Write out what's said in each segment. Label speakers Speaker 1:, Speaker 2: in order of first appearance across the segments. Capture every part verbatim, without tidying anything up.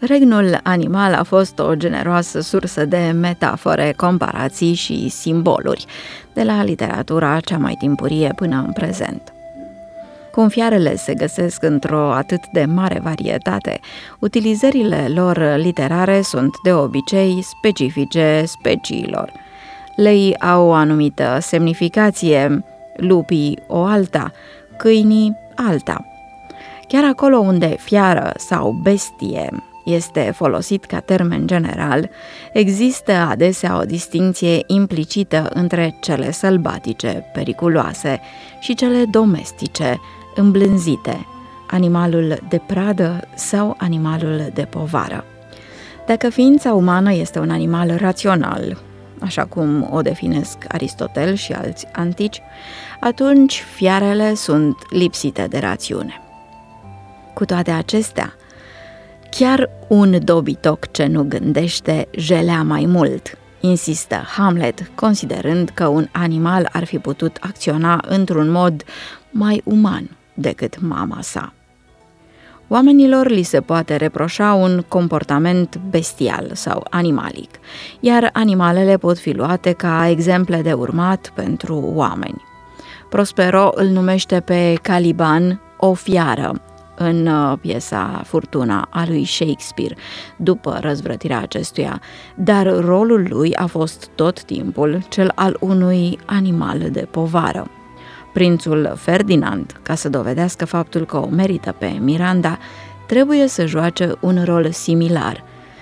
Speaker 1: Regnul animal a fost o generoasă sursă de metafore, comparații și simboluri, de la literatura cea mai timpurie până în prezent. Cum fiarele se găsesc într-o atât de mare varietate, utilizările lor literare sunt de obicei specifice speciilor. Leii au o anumită semnificație, lupii o alta, câinii alta. Chiar acolo unde fiară sau bestie este folosit ca termen general, există adesea o distincție implicită între cele sălbatice, periculoase, și cele domestice, îmblânzite, animalul de pradă sau animalul de povară. Dacă ființa umană este un animal rațional, așa cum o definesc Aristotel și alți antici, atunci fiarele sunt lipsite de rațiune. Cu toate acestea, chiar un dobitoc ce nu gândește jelea mai mult, insistă Hamlet, considerând că un animal ar fi putut acționa într-un mod mai uman decât mama sa. Oamenilor li se poate reproșa un comportament bestial sau animalic, iar animalele pot fi luate ca exemple de urmat pentru oameni. Prospero îl numește pe Caliban o fiară în piesa Furtuna a lui Shakespeare, după răzvrătirea acestuia, dar rolul lui a fost tot timpul cel al unui animal de povară. Prințul Ferdinand, ca să dovedească faptul că o merită pe Miranda, trebuie să joace un rol similar,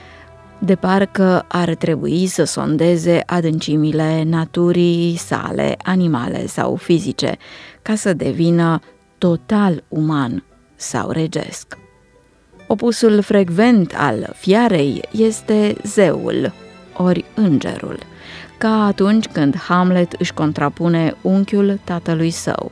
Speaker 1: de parcă ar trebui să sondeze adâncimile naturii sale, animale sau fizice, ca să devină total uman sau regesc. Opusul frecvent al fiarei este zeul, ori îngerul, ca atunci când Hamlet își contrapune unchiul tatălui său.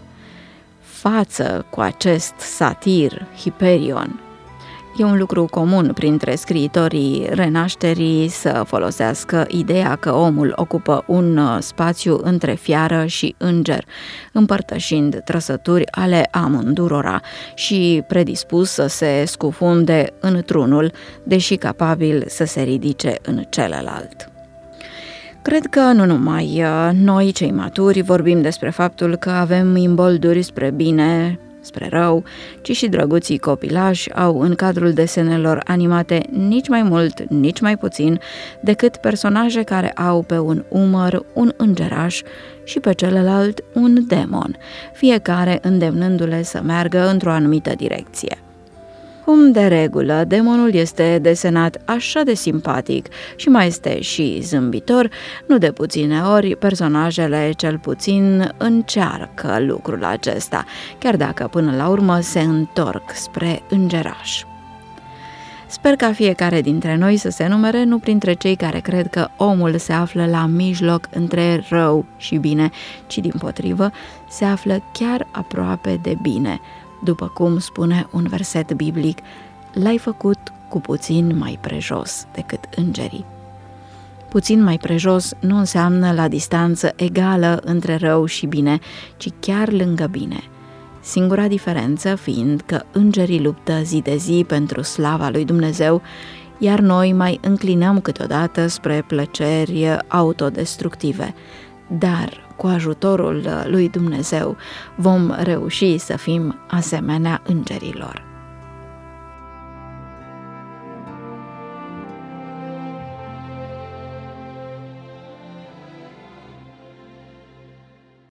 Speaker 1: Față cu acest satir, Hiperion. E un lucru comun printre scriitorii renașterii să folosească ideea că omul ocupă un spațiu între fiară și înger, împărtășind trăsături ale amândurora și predispus să se scufunde într-unul, deși capabil să se ridice în celălalt. Cred că nu numai noi, cei maturi, vorbim despre faptul că avem imbolduri spre bine, spre rău, ci și drăguții copilași au în cadrul desenelor animate nici mai mult, nici mai puțin decât personaje care au pe un umăr un îngeraș și pe celălalt un demon, fiecare îndemnându-le să meargă într-o anumită direcție. Cum de regulă, demonul este desenat așa de simpatic și mai este și zâmbitor, nu de puține ori personajele cel puțin încearcă lucrul acesta, chiar dacă până la urmă se întorc spre îngeraș. Sper ca fiecare dintre noi să se numere nu printre cei care cred că omul se află la mijloc între rău și bine, ci dimpotrivă se află chiar aproape de bine, după cum spune un verset biblic, l-ai făcut cu puțin mai prejos decât îngerii. Puțin mai prejos nu înseamnă la distanță egală între rău și bine, ci chiar lângă bine. Singura diferență fiind că îngerii luptă zi de zi pentru slava lui Dumnezeu, iar noi mai înclinăm câteodată spre plăceri autodestructive. Dar cu ajutorul lui Dumnezeu vom reuși să fim asemenea îngerilor.